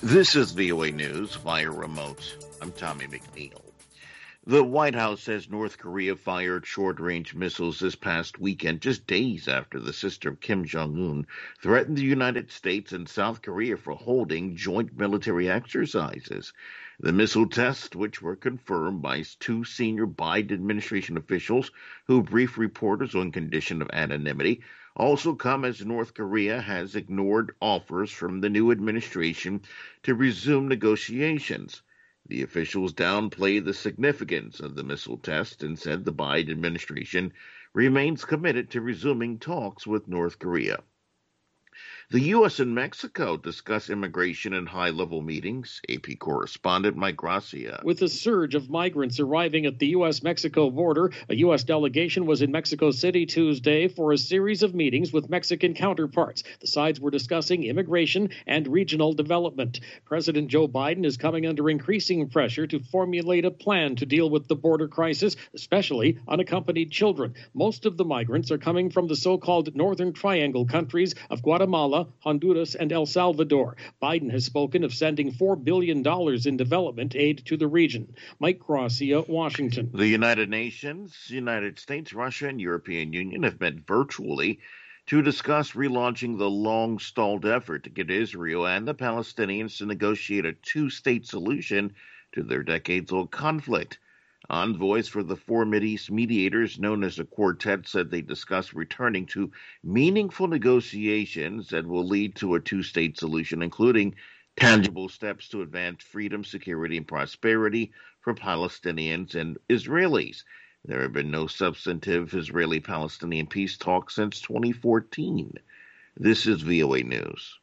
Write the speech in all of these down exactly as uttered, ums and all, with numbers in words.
This is V O A News via remote. I'm Tommy McNeil. The White House says North Korea fired short-range missiles this past weekend, just days after the sister of Kim Jong-un threatened the United States and South Korea for holding joint military exercises. The missile tests, which were confirmed by two senior Biden administration officials who briefed reporters on condition of anonymity, also come as North Korea has ignored offers from the new administration to resume negotiations. The officials downplayed the significance of the missile test and said the Biden administration remains committed to resuming talks with North Korea. The U S and Mexico discuss immigration in high-level meetings. A P correspondent Mike Gracia. With a surge of migrants arriving at the U S Mexico border, a U S delegation was in Mexico City Tuesday for a series of meetings with Mexican counterparts. The sides were discussing immigration and regional development. President Joe Biden is coming under increasing pressure to formulate a plan to deal with the border crisis, especially unaccompanied children. Most of the migrants are coming from the so-called Northern Triangle countries of Guatemala, Honduras, and El Salvador. Biden has spoken of sending four billion dollars in development aid to the region. Mike Gracia, Washington. The United Nations, United States, Russia, and European Union have met virtually to discuss relaunching the long-stalled effort to get Israel and the Palestinians to negotiate a two-state solution to their decades-old conflict. Envoys for the four Mideast mediators, known as the Quartet, said they discussed returning to meaningful negotiations that will lead to a two-state solution, including tangible steps to advance freedom, security, and prosperity for Palestinians and Israelis. There have been no substantive Israeli-Palestinian peace talks since twenty fourteen. This is V O A News.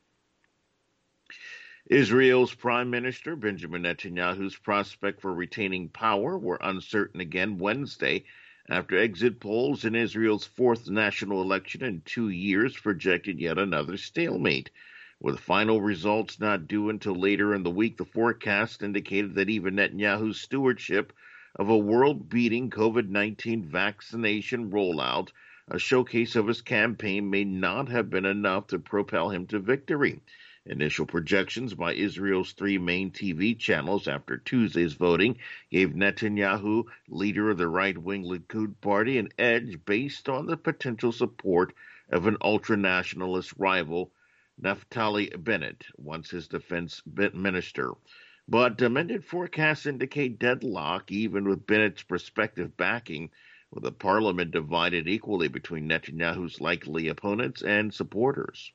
Israel's Prime Minister Benjamin Netanyahu's prospects for retaining power were uncertain again Wednesday after exit polls in Israel's fourth national election in two years projected yet another stalemate. With final results not due until later in the week, the forecast indicated that even Netanyahu's stewardship of a world-beating COVID nineteen vaccination rollout, a showcase of his campaign, may not have been enough to propel him to victory. Initial projections by Israel's three main T V channels after Tuesday's voting gave Netanyahu, leader of the right-wing Likud party, an edge based on the potential support of an ultra-nationalist rival, Naftali Bennett, once his defense minister. But amended forecasts indicate deadlock, even with Bennett's prospective backing, with the parliament divided equally between Netanyahu's likely opponents and supporters.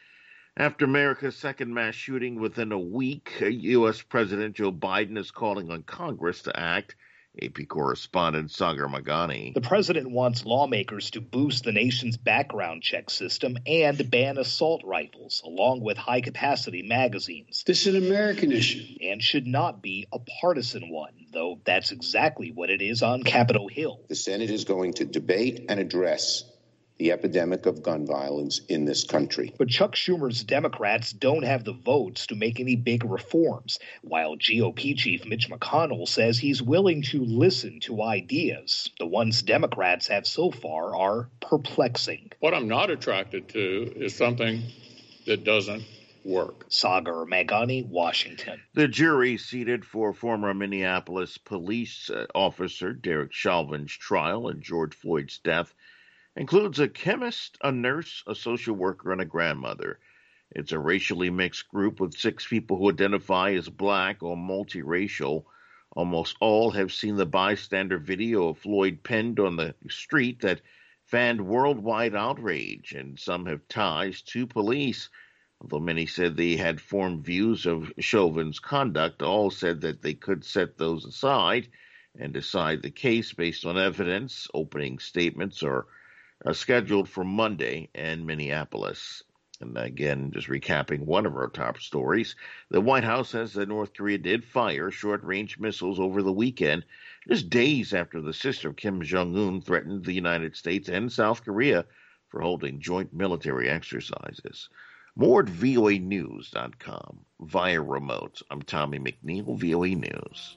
After America's second mass shooting within a week, U S President Joe Biden is calling on Congress to act. A P correspondent Sagar Magani. The president wants lawmakers to boost the nation's background check system and ban assault rifles, along with high-capacity magazines. This is an American issue. And should not be a partisan one, though that's exactly what it is on Capitol Hill. The Senate is going to debate and address the epidemic of gun violence in this country. But Chuck Schumer's Democrats don't have the votes to make any big reforms, while G O P Chief Mitch McConnell says he's willing to listen to ideas. The ones Democrats have so far are perplexing. What I'm not attracted to is something that doesn't work. Sagar Magani, Washington. The jury seated for former Minneapolis police officer Derek Chauvin's trial in George Floyd's death includes a chemist, a nurse, a social worker, and a grandmother. It's a racially mixed group with six people who identify as black or multiracial. Almost all have seen the bystander video of Floyd pinned on the street that fanned worldwide outrage, and some have ties to police. Although many said they had formed views of Chauvin's conduct, all said that they could set those aside and decide the case based on evidence. Opening statements are are scheduled for Monday in Minneapolis. And again, just recapping one of our top stories, the White House says that North Korea did fire short-range missiles over the weekend, just days after the sister of Kim Jong-un threatened the United States and South Korea for holding joint military exercises. More at V O A news dot com via remote. I'm Tommy McNeil, V O A News.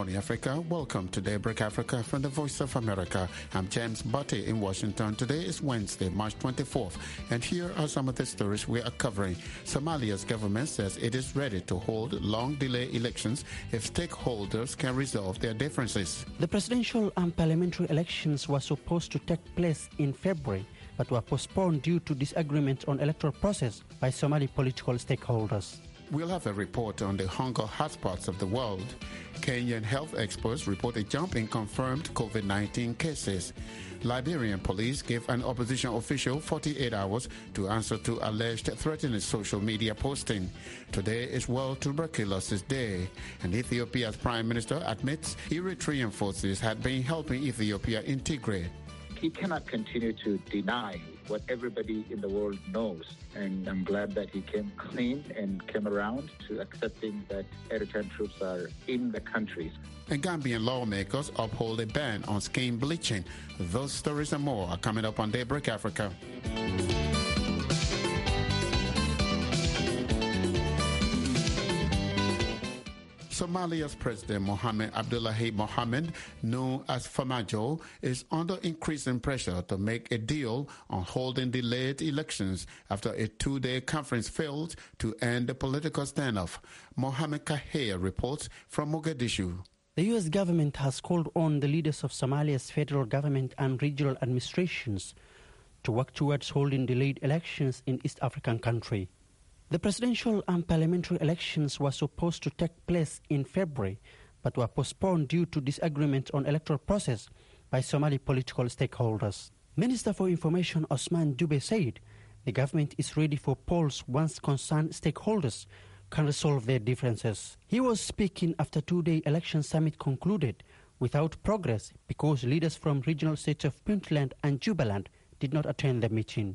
morning, Africa. Welcome to Daybreak Africa from the Voice of America. I'm James Butte in Washington. Today is Wednesday, March twenty-fourth, and here are some of the stories we are covering. Somalia's government says it is ready to hold long-delay elections if stakeholders can resolve their differences. The presidential and parliamentary elections were supposed to take place in February, but were postponed due to disagreement on electoral process by Somali political stakeholders. We'll have a report on the hunger hotspots of the world. Kenyan health experts report a jump in confirmed COVID nineteen cases. Liberian police gave an opposition official forty-eight hours to answer to alleged threatening social media posting. Today is World Tuberculosis Day, and Ethiopia's prime minister admits Eritrean forces had been helping Ethiopia integrate. He cannot continue to deny what everybody in the world knows. And I'm glad that he came clean and came around to accepting that Eritrean troops are in the country. And Gambian lawmakers uphold a ban on skin bleaching. Those stories and more are coming up on Daybreak Africa. Somalia's President Mohamed Abdullahi Mohamed, known as Farmajo, is under increasing pressure to make a deal on holding delayed elections after a two-day conference failed to end the political standoff. Mohamed Kahir reports from Mogadishu. The U S government has called on the leaders of Somalia's federal government and regional administrations to work towards holding delayed elections in East African country. The presidential and parliamentary elections were supposed to take place in February, but were postponed due to disagreement on electoral process by Somali political stakeholders. Minister for Information Osman Dube said the government is ready for polls once concerned stakeholders can resolve their differences. He was speaking after two-day election summit concluded without progress because leaders from regional states of Puntland and Jubaland did not attend the meeting.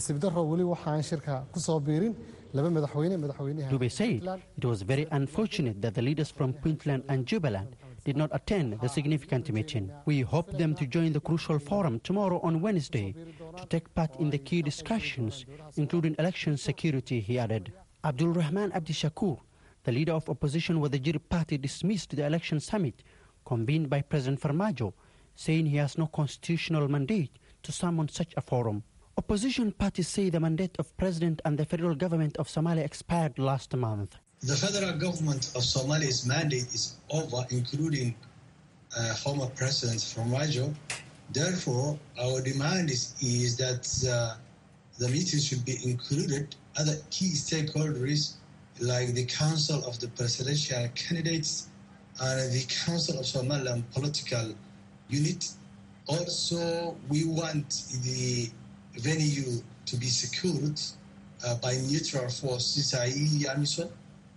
Dube said it was very unfortunate that the leaders from Puntland and Jubaland did not attend the significant meeting. We hope them to join the crucial forum tomorrow on Wednesday to take part in the key discussions, including election security, he added. Abdul Rahman Abdi Shakur, the leader of opposition with the Jir party, dismissed the election summit convened by President Farmajo, saying he has no constitutional mandate to summon such a forum. Opposition parties say the mandate of President and the federal government of Somalia expired last month. The federal government of Somalia's mandate is over, including uh, former President Farmajo. Therefore, our demand is, is that uh, the meeting should be included other key stakeholders like the Council of the Presidential Candidates and the Council of Somaliland Political Unit. Also, we want the venue to be secured uh, by neutral forces, that is. AMISOM,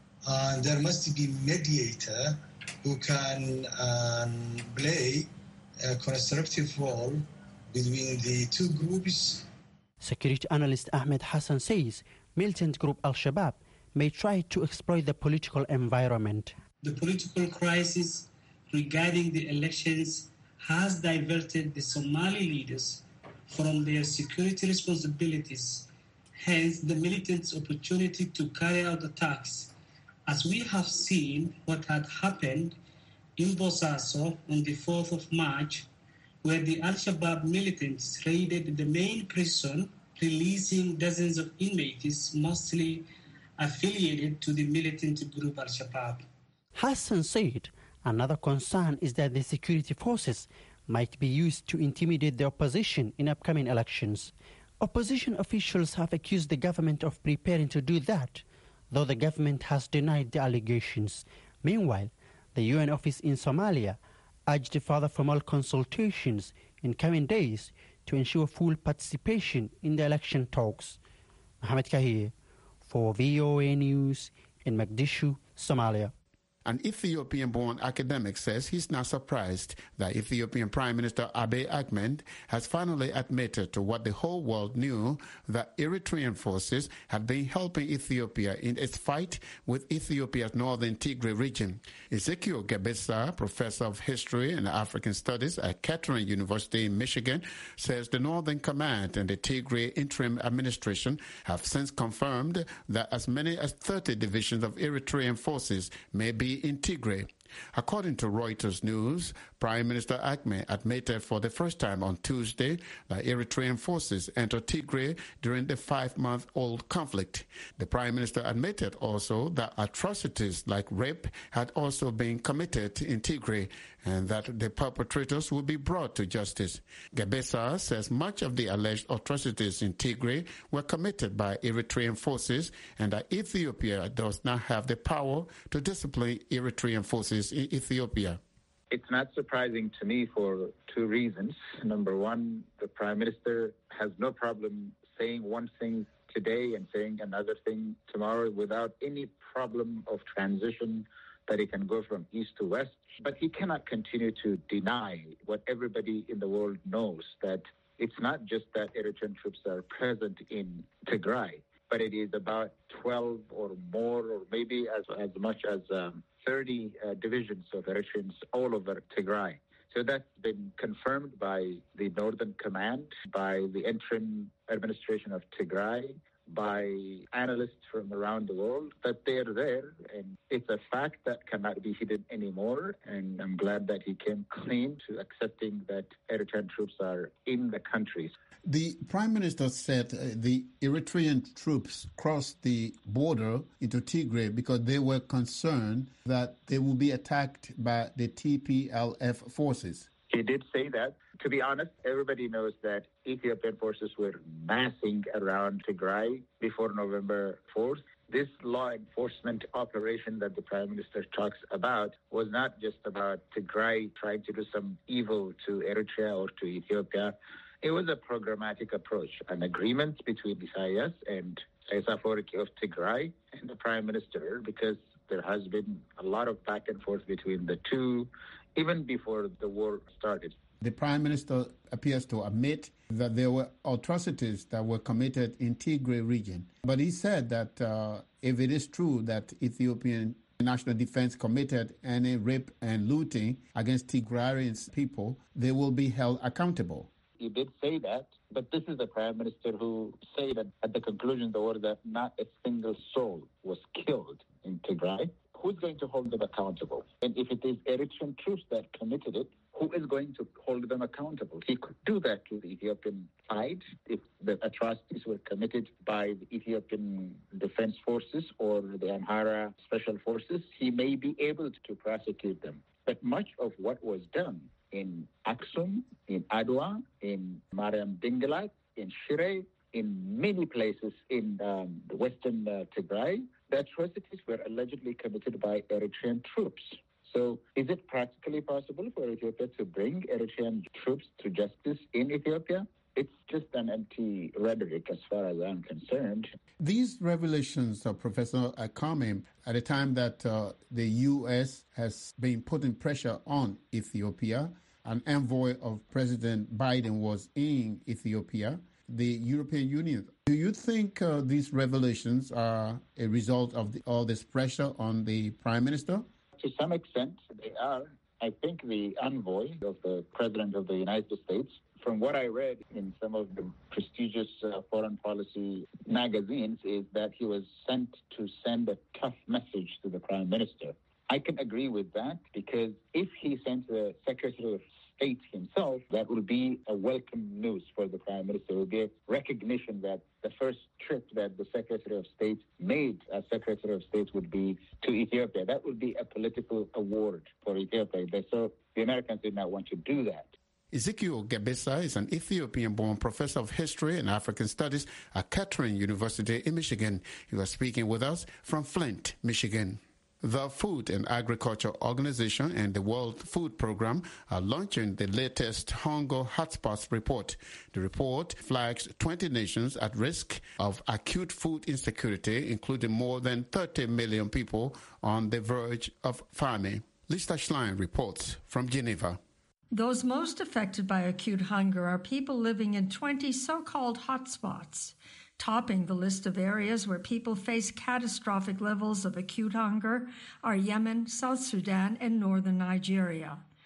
and there must be mediator who can um, play a constructive role between the two groups. Security analyst Ahmed Hassan says militant group Al-Shabaab may try to exploit the political environment. The political crisis regarding the elections has diverted the Somali leaders from their security responsibilities, hence the militants' opportunity to carry out attacks, as we have seen what had happened in Bosaso on the fourth of March, where the Al-Shabaab militants raided the main prison, releasing dozens of inmates, mostly affiliated to the militant group Al-Shabaab. Hassan said another concern is that the security forces might be used to intimidate the opposition in upcoming elections. Opposition officials have accused the government of preparing to do that, though the government has denied the allegations. Meanwhile, the U N office in Somalia urged further formal consultations in coming days to ensure full participation in the election talks. Mohamed Kahir for V O A News in Mogadishu, Somalia. An Ethiopian-born academic says he's not surprised that Ethiopian Prime Minister Abiy Ahmed has finally admitted to what the whole world knew, that Eritrean forces had been helping Ethiopia in its fight with Ethiopia's northern Tigray region. Ezekiel Gebesa, professor of history and African studies at Kettering University in Michigan, says the Northern Command and the Tigray Interim Administration have since confirmed that as many as thirty divisions of Eritrean forces may be in Tigray. According to Reuters News, Prime Minister Ahmed admitted for the first time on Tuesday that Eritrean forces entered Tigray during the five-month-old conflict. The Prime Minister admitted also that atrocities like rape had also been committed in Tigray and that the perpetrators will be brought to justice. Gebesa says much of the alleged atrocities in Tigray were committed by Eritrean forces and that Ethiopia does not have the power to discipline Eritrean forces in Ethiopia. It's not surprising to me for two reasons. Number one, the Prime Minister has no problem saying one thing today and saying another thing tomorrow without any problem of transition that he can go from east to west. But he cannot continue to deny what everybody in the world knows, that it's not just that Eritrean troops are present in Tigray, but it is about twelve or more, or maybe as, as much as um, thirty uh, divisions of Eritreans all over Tigray. So that's been confirmed by the Northern Command, by the interim administration of Tigray, by analysts from around the world, that they're there. And it's a fact that cannot be hidden anymore. And I'm glad that he came clean to accepting that Eritrean troops are in the country. The Prime Minister said uh, the Eritrean troops crossed the border into Tigray because they were concerned that they will be attacked by the T P L F forces. He did say that. To be honest, everybody knows that Ethiopian forces were massing around Tigray before November fourth. This law enforcement operation that the Prime Minister talks about was not just about Tigray trying to do some evil to Eritrea or to Ethiopia. It was a programmatic approach, an agreement between Isaias and Isaias Afwerki of Tigray and the Prime Minister, because there has been a lot of back and forth between the two, even before the war started. The Prime Minister appears to admit that there were atrocities that were committed in Tigray region. But he said that uh, if it is true that Ethiopian National Defense committed any rape and looting against Tigrayans people, they will be held accountable. He did say that, but this is the Prime Minister who said that at the conclusion of the war that not a single soul was killed in Tigray. Who's going to hold them accountable? And if it is Eritrean troops that committed it, who is going to hold them accountable? He could do that to the Ethiopian side if the atrocities were committed by the Ethiopian Defense Forces or the Amhara Special Forces. He may be able to prosecute them. But much of what was done in Aksum, in Adwa, in Mariam Dingalat, in Shire, in many places in um, the western uh, Tigray, the atrocities were allegedly committed by Eritrean troops. So is it practically possible for Ethiopia to bring Eritrean troops to justice in Ethiopia? It's just an empty rhetoric as far as I'm concerned. These revelations of Professor Akame, at a time that uh, the U S has been putting pressure on Ethiopia, an envoy of President Biden was in Ethiopia, the European Union. Do you think uh, these revelations are a result of the, all this pressure on the Prime Minister? To some extent, they are. I think the envoy of the President of the United States, from what I read in some of the prestigious uh, foreign policy magazines, is that he was sent to send a tough message to the Prime Minister. I can agree with that, because if he sent the Secretary of State himself, that will be a welcome news for the Prime Minister. It will be a recognition that the first trip that the Secretary of State made as Secretary of State would be to Ethiopia. That would be a political award for Ethiopia. So the Americans did not want to do that. Ezekiel Gebesa is an Ethiopian-born professor of history and African studies at Kettering University in Michigan. He was speaking with us from Flint, Michigan. The Food and Agriculture Organization and the World Food Program are launching the latest Hunger Hotspots report. The report flags twenty nations at risk of acute food insecurity, including more than thirty million people on the verge of famine. Lisa Schlein reports from Geneva. Those most affected by acute hunger are people living in twenty so-called hotspots. Topping the list of areas where people face catastrophic levels of acute hunger are Yemen, South Sudan, and northern Nigeria.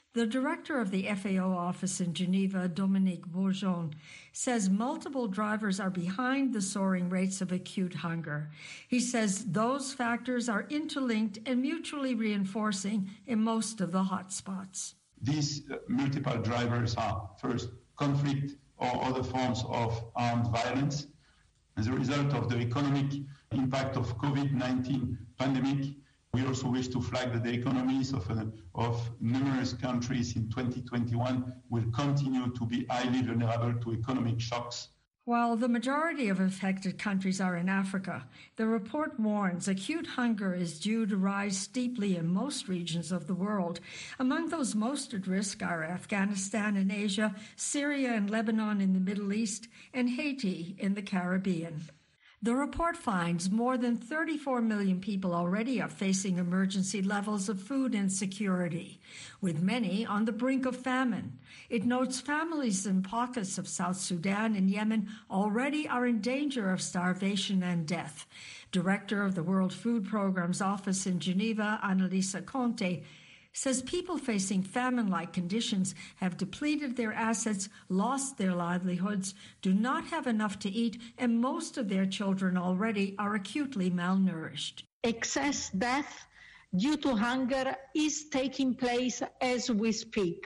The director of the F A O office in Geneva, Dominique Bourgeon, says multiple drivers are behind the soaring rates of acute hunger. He says those factors are interlinked and mutually reinforcing in most of the hotspots. These uh, multiple drivers are, first, conflict or other forms of armed violence. As a result of the economic impact of COVID nineteen pandemic, we also wish to flag that the economies of, uh, of numerous countries in twenty twenty-one will continue to be highly vulnerable to economic shocks. While the majority of affected countries are in Africa, the report warns acute hunger is due to rise steeply in most regions of the world. Among those most at risk are Afghanistan in Asia, Syria and Lebanon in the Middle East, and Haiti in the Caribbean. The report finds more than thirty-four million people already are facing emergency levels of food insecurity, with many on the brink of famine. It notes families in pockets of South Sudan and Yemen already are in danger of starvation and death. Director of the World Food Programme's office in Geneva, Annalisa Conte, says people facing famine-like conditions have depleted their assets, lost their livelihoods, do not have enough to eat, and most of their children already are acutely malnourished. Excess death due to hunger is taking place as we speak.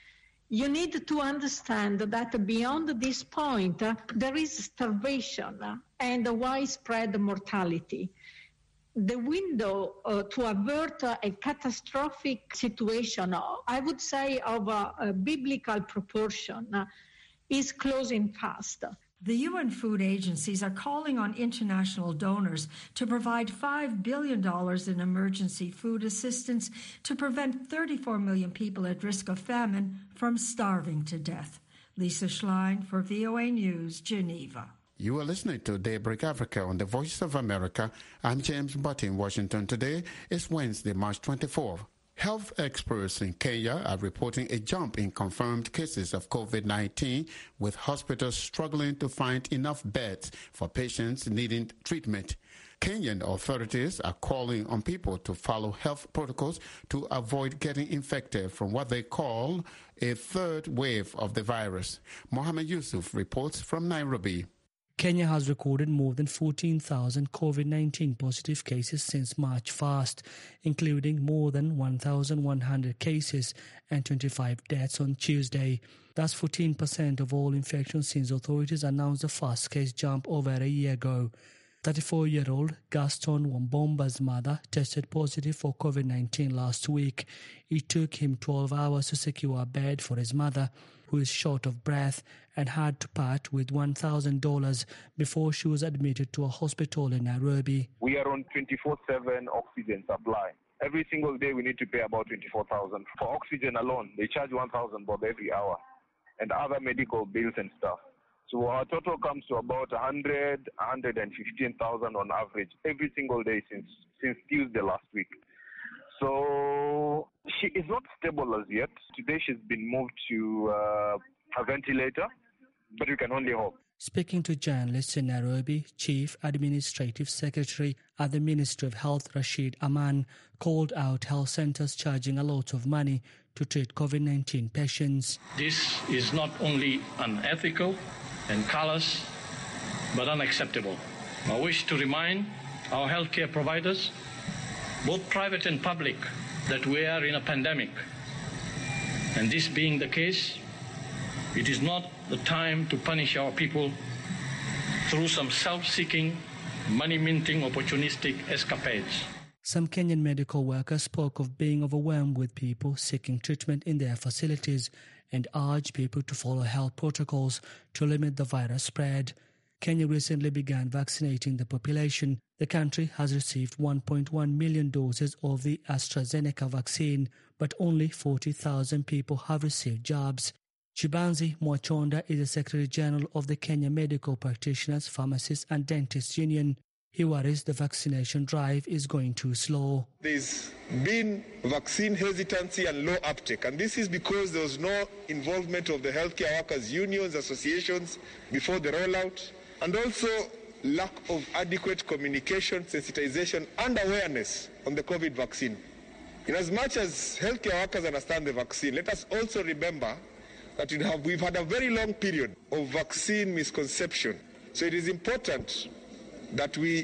You need to understand that beyond this point, there is starvation and widespread mortality. The window uh, to avert uh, a catastrophic situation, I would say of a, a biblical proportion, uh, is closing fast. The U N food agencies are calling on international donors to provide five billion dollars in emergency food assistance to prevent thirty-four million people at risk of famine from starving to death. Lisa Schlein for V O A News, Geneva. You are listening to Daybreak Africa on the Voice of America. I'm James Butt in Washington. Today is Wednesday, March twenty-fourth. Health experts in Kenya are reporting a jump in confirmed cases of COVID nineteen, with hospitals struggling to find enough beds for patients needing treatment. Kenyan authorities are calling on people to follow health protocols to avoid getting infected from what they call a third wave of the virus. Mohammed Yusuf reports from Nairobi. Kenya has recorded more than fourteen thousand COVID nineteen positive cases since March first, including more than one thousand one hundred cases and twenty-five deaths on Tuesday. That's fourteen percent of all infections since authorities announced the first case jump over a year ago. thirty-four-year-old Gaston Wambomba's mother tested positive for COVID nineteen last week. It took him twelve hours to secure a bed for his mother, who is short of breath and had to part with one thousand dollars before she was admitted to a hospital in Nairobi. We are on twenty-four seven oxygen supply. Every single day we need to pay about twenty-four thousand dollars. For oxygen alone, they charge one thousand dollars every hour, and other medical bills and stuff. So our total comes to about one hundred, one hundred fifteen thousand on average every single day since since Tuesday last week. So she is not stable as yet. Today she's been moved to uh, a ventilator, but we can only hope. Speaking to journalists in Nairobi, Chief Administrative Secretary at the Ministry of Health, Rashid Aman, called out health centers charging a lot of money to treat COVID nineteen patients. This is not only unethical and callous, but unacceptable. I wish to remind our healthcare providers, both private and public, that we are in a pandemic. And this being the case, it is not the time to punish our people through some self-seeking, money-minting, opportunistic escapades. Some Kenyan medical workers spoke of being overwhelmed with people seeking treatment in their facilities and urged people to follow health protocols to limit the virus spread. Kenya recently began vaccinating the population. The country has received one point one million doses of the AstraZeneca vaccine, but only forty thousand people have received jabs. Chibanzi Mwachonda is the Secretary General of the Kenya Medical Practitioners, Pharmacists and Dentists Union. He worries the vaccination drive is going too slow. There's been vaccine hesitancy and low uptake, and this is because there was no involvement of the healthcare workers' unions, associations before the rollout, and also lack of adequate communication, sensitization, and awareness on the COVID vaccine. In as much as healthcare workers understand the vaccine, let us also remember that we have, we've had a very long period of vaccine misconception. So it is important that we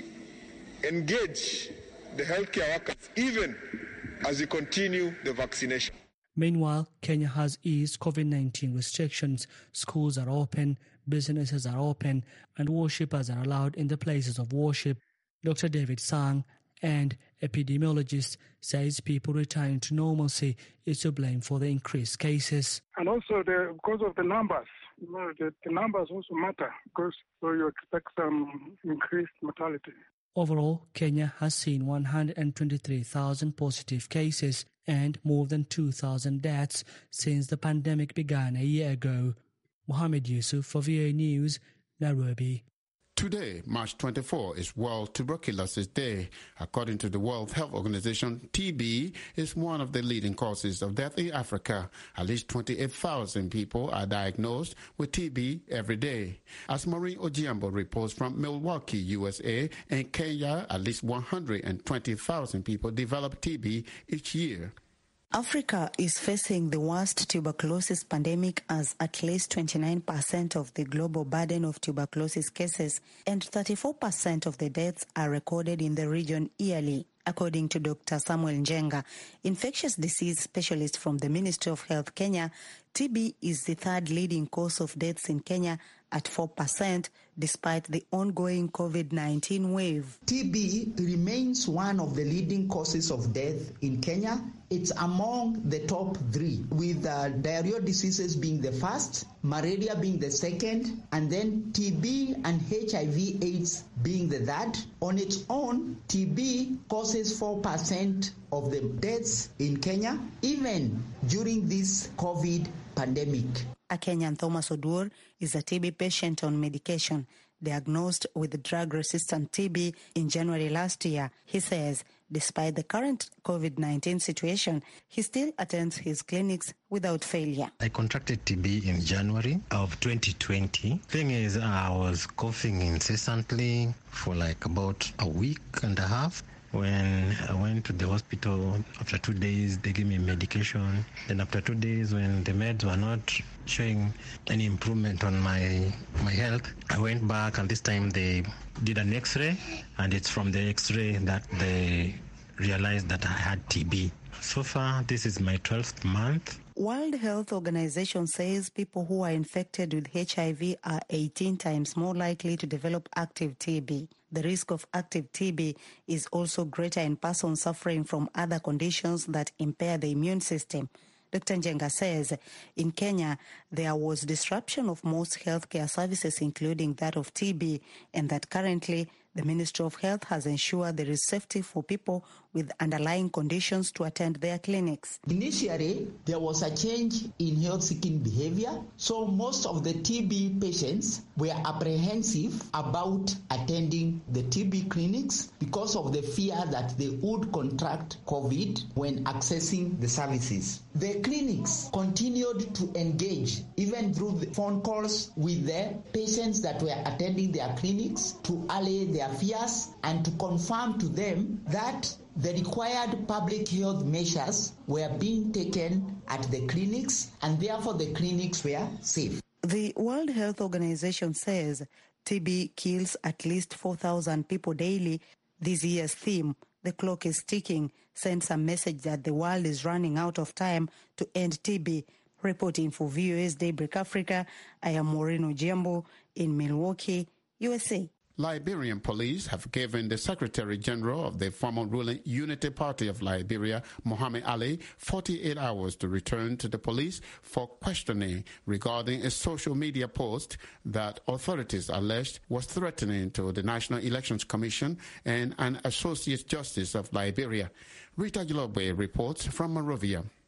engage the healthcare workers even as we continue the vaccination. Meanwhile, Kenya has eased COVID nineteen restrictions. Schools are open, businesses are open, and worshippers are allowed in the places of worship. Doctor David Sang, and epidemiologist, says people returning to normalcy is to blame for the increased cases. And also the, because of the numbers, you know, the, the numbers also matter because so you expect some increased mortality. Overall, Kenya has seen one hundred twenty-three thousand positive cases and more than two thousand deaths since the pandemic began a year ago. Mohammed Yusuf for V O A News, Nairobi. Today, March twenty-fourth, is World Tuberculosis Day. According to the World Health Organization, T B is one of the leading causes of death in Africa. At least twenty-eight thousand people are diagnosed with T B every day. As Maureen Ojiambo reports from Milwaukee, U S A, in Kenya, at least one hundred twenty thousand people develop T B each year. Africa is facing the worst tuberculosis pandemic as at least twenty-nine percent of the global burden of tuberculosis cases and thirty-four percent of the deaths are recorded in the region yearly. According to Doctor Samuel Njenga, infectious disease specialist from the Ministry of Health Kenya, T B is the third leading cause of deaths in Kenya at four percent, despite the ongoing COVID nineteen wave. T B remains one of the leading causes of death in Kenya. It's among the top three, with uh, diarrheal diseases being the first, malaria being the second, and then T B and H I V AIDS being the third. On its own, T B causes four percent of the deaths in Kenya, even during this COVID pandemic. A Kenyan, Thomas Odur, is a T B patient on medication, diagnosed with drug-resistant T B in January last year. He says, despite the current COVID nineteen situation, he still attends his clinics without failure. I contracted T B in January of twenty twenty. Thing is, I was coughing incessantly for like about a week and a half. When I went to the hospital, after two days, they gave me medication. Then after two days, when the meds were not showing any improvement on my my health, I went back, and this time they did an X-ray, and it's from the X-ray that they realized that I had T B. So far, this is my twelfth month. World Health Organization says people who are infected with H I V are eighteen times more likely to develop active T B. The risk of active T B is also greater in persons suffering from other conditions that impair the immune system. Doctor Njenga says in Kenya, there was disruption of most healthcare services, including that of T B, and that currently the Ministry of Health has ensured there is safety for people with underlying conditions to attend their clinics. Initially, there was a change in health-seeking behavior, so most of the T B patients were apprehensive about attending the T B clinics because of the fear that they would contract COVID when accessing the services. The clinics continued to engage, even through the phone calls, with the patients that were attending their clinics to allay their fears and to confirm to them that the required public health measures were being taken at the clinics, and therefore the clinics were safe. The World Health Organization says T B kills at least four thousand people daily. This year's theme, "The Clock is Ticking," sends a message that the world is running out of time to end T B. Reporting for V O A's Daybreak Africa, I am Maureen Ojiambo in Milwaukee, U S A. Liberian police have given the Secretary General of the former ruling Unity Party of Liberia, Mohammed Ali, forty-eight hours to return to the police for questioning regarding a social media post that authorities alleged was threatening to the National Elections Commission and an Associate Justice of Liberia. Rita Gilobwe reports from Monrovia.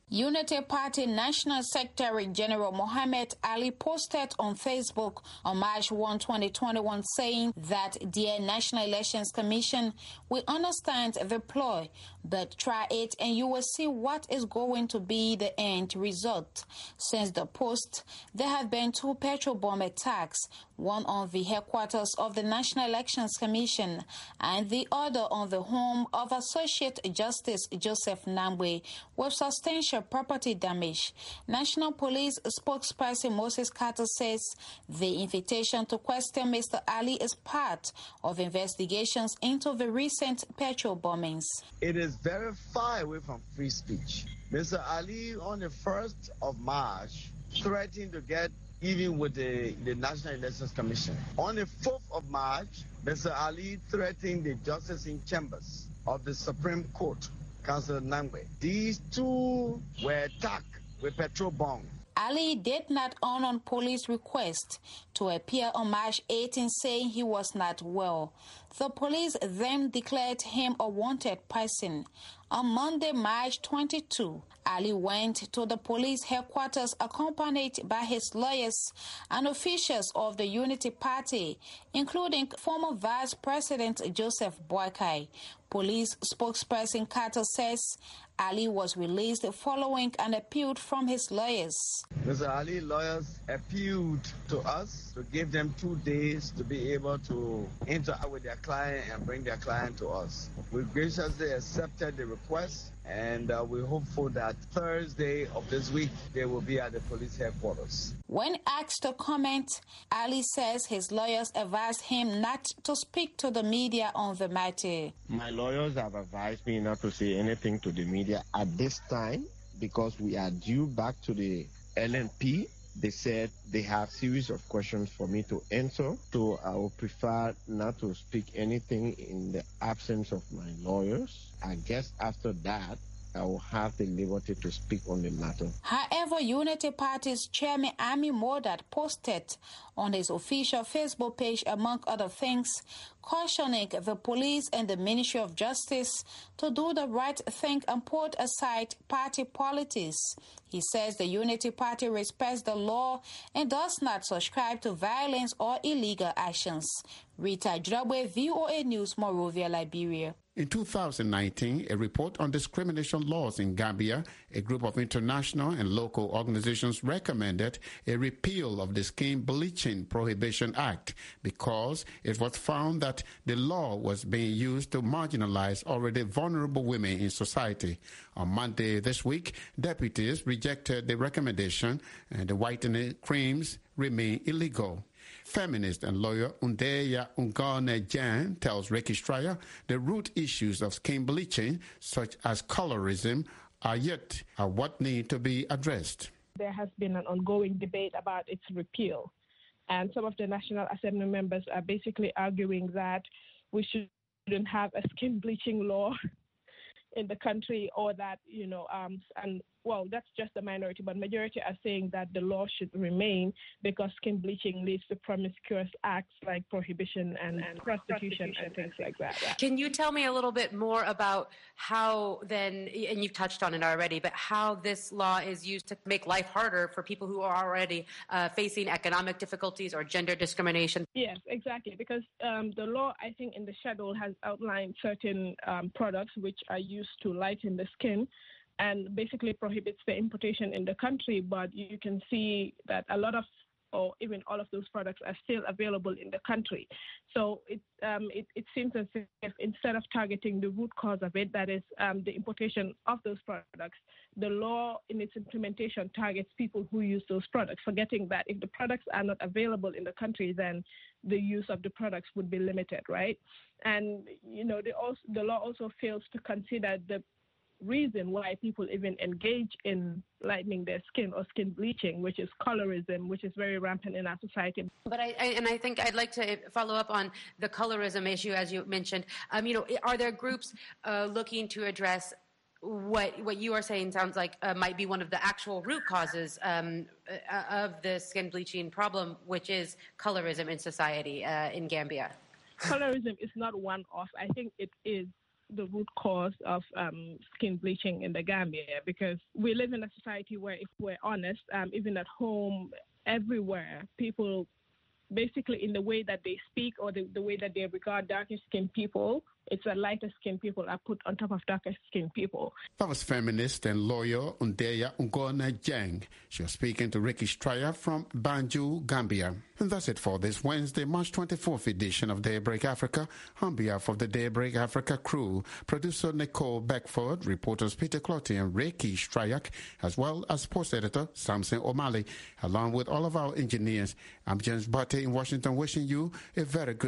Unity Party National Secretary General Mohammed Ali posted on Facebook on March first, twenty twenty-one, saying that the National Elections Commission will understand the ploy, but try it and you will see what is going to be the end result. Since the post, there have been two petrol bomb attacks, one on the headquarters of the National Elections Commission and the other on the home of Associate Justice Joseph Nambwe, with substantial property damage. National Police spokesperson Moses Carter says the invitation to question Mister Ali is part of investigations into the recent petrol bombings. It is very far away from free speech. Mister Ali, on the first of March, threatened to get even with the, the National Elections Commission. On the fourth of March, Mister Ali threatened the justice in chambers of the Supreme Court, Councillor Nambwe. These two were attacked with petrol bombs. Ali did not honor police request to appear on March eighteenth, saying he was not well. The police then declared him a wanted person. On Monday, March twenty-second, Ali went to the police headquarters accompanied by his lawyers and officials of the Unity Party, including former Vice President Joseph Boakai. Police spokesperson Carter says Ali was released following an appeal from his lawyers. Mister Ali's lawyers appealed to us to give them two days to be able to interact with their client and bring their client to us. We graciously accepted the request, and uh, we're hopeful that Thursday of this week they will be at the police headquarters. When asked to comment, Ali says his lawyers advised him not to speak to the media on the matter. My lawyers have advised me not to say anything to the media at this time because we are due back to the L N P. They said they have a series of questions for me to answer, so I would prefer not to speak anything in the absence of my lawyers. I guess after that, I will have the liberty to speak on the matter. However, Unity Party's chairman Ami Modat posted on his official Facebook page, among other things, cautioning the police and the Ministry of Justice to do the right thing and put aside party politics. He says the Unity Party respects the law and does not subscribe to violence or illegal actions. Rita Drabwe, V O A News, Monrovia, Liberia. In two thousand nineteen, a report on discrimination laws in Gambia, a group of international and local organizations recommended a repeal of the Skin Bleaching Prohibition Act because it was found that the law was being used to marginalize already vulnerable women in society. On Monday this week, deputies rejected the recommendation and the whitening creams remain illegal. Feminist and lawyer Undeya Ungane Jan tells Ricky Stryer the root issues of skin bleaching, such as colorism, are yet are what need to be addressed. There has been an ongoing debate about its repeal, and some of the National Assembly members are basically arguing that we shouldn't have a skin bleaching law in the country, or that, you know, um, and well, that's just the minority, but majority are saying that the law should remain because skin bleaching leads to promiscuous acts like prohibition and, and prostitution, prostitution and things like that. Can you tell me a little bit more about how then, and you've touched on it already, but how this law is used to make life harder for people who are already uh, facing economic difficulties or gender discrimination? Yes, exactly, because um, the law, I think, in the schedule has outlined certain um, products which are used to lighten the skin, and basically prohibits the importation in the country, but you can see that a lot of, or even all of those products are still available in the country. So it um, it, it seems as if instead of targeting the root cause of it, that is um, the importation of those products, the law in its implementation targets people who use those products, forgetting that if the products are not available in the country, then the use of the products would be limited, right? And, you know, the, also, the law also fails to consider the reason why people even engage in lightening their skin or skin bleaching, which is colorism, which is very rampant in our society. But I, I and I think I'd like to follow up on the colorism issue, as you mentioned. Um, you know, are there groups uh, looking to address what what you are saying sounds like uh, might be one of the actual root causes um, uh, of the skin bleaching problem, which is colorism in society uh, in Gambia? Colorism is not one off. I think it is the root cause of um, skin bleaching in the Gambia, because we live in a society where, if we're honest, um, even at home, everywhere, people basically in the way that they speak or the, the way that they regard darker-skinned people, it's a lighter-skinned people are put on top of darker-skinned people. That was feminist and lawyer Undeya Ngona Jang. She was speaking to Ricky Stryer from Banjul, Gambia. And that's it for this Wednesday, March twenty-fourth edition of Daybreak Africa. On behalf of the Daybreak Africa crew, producer Nicole Beckford, reporters Peter Clotty and Ricky Stryer, as well as sports editor Samson O'Malley, along with all of our engineers, I'm James Butte in Washington, wishing you a very good